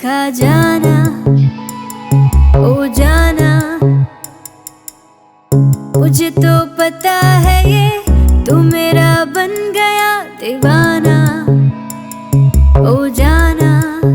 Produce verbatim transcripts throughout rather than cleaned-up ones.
खा जाना ओ जाना। मुझे तो पता है ये तू मेरा बन गया दीवाना ओ जाना।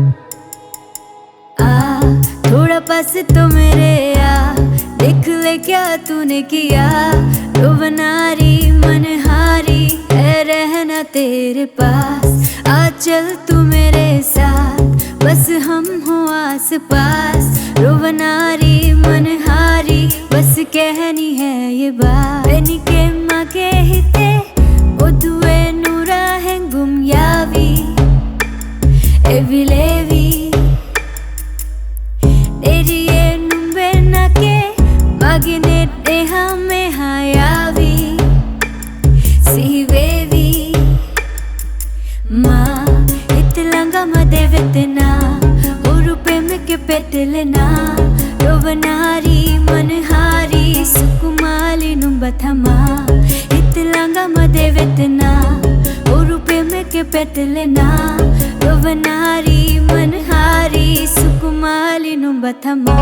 आ थोड़ा पास तो मेरे आ, देख ले क्या तूने किया। रोवनारी मनहारी है रहना तेरे पास। आ चल तू मेरे साथ बस हम हो आस पास। रोवनारी मनहारी बस कहनी है ये बात। के मागे हिते ओदुए नूरा है गुम यावी एविलेवी नेरिए नुम्बे नाके मागिने देहा में हायावी सीवेवी मा इतलंगा मदे वेतना उरुपे में के पेटलना। रोवनारी मनहारी सुकुमाली नुम्बथमा इतलंगा मदे वेतना उरुपे में के पेटलना। रोवनारी मनहारी सुकुमाली नुम्बथमा।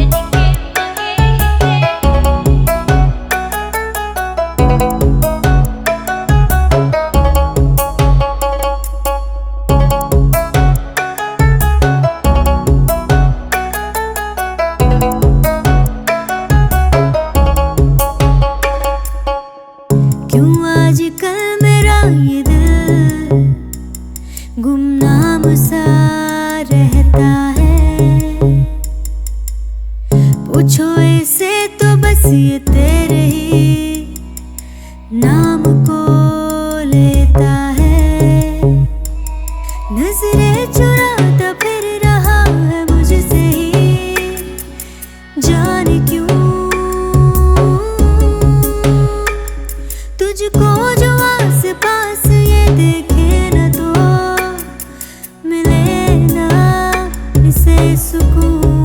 आजकल मेरा ये दिल गुमनाम सा रहता है। पूछो इसे तो बस ये तेरे ही नाम को लेता है। नजरें चुराता फिर रहा है मुझसे ही जाने क्यों। तुझको जो आस पास ये देखे न तो मिले ना इसे सुकून।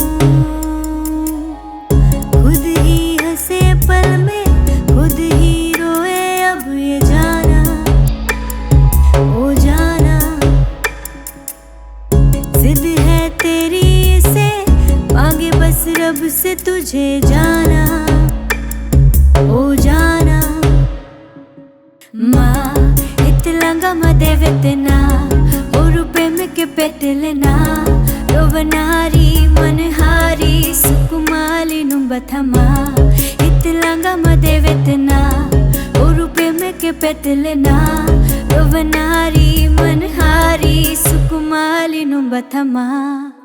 खुद ही हंसे पल में खुद ही रोए अब ये जाना ओ जाना। जिद है तेरी इसे मांगे बस रब से तुझे जाना ओ जाना। मा इतलंगा मदे वेतना उरुपे में के पेटलना। रोवनारी मनहारी सुकुमाली नुम्बथमा इतलंगा मदे वेतना उरुपे में के पेटलना। रोवनारी मनहारी सुकुमाली नुम्बथमा।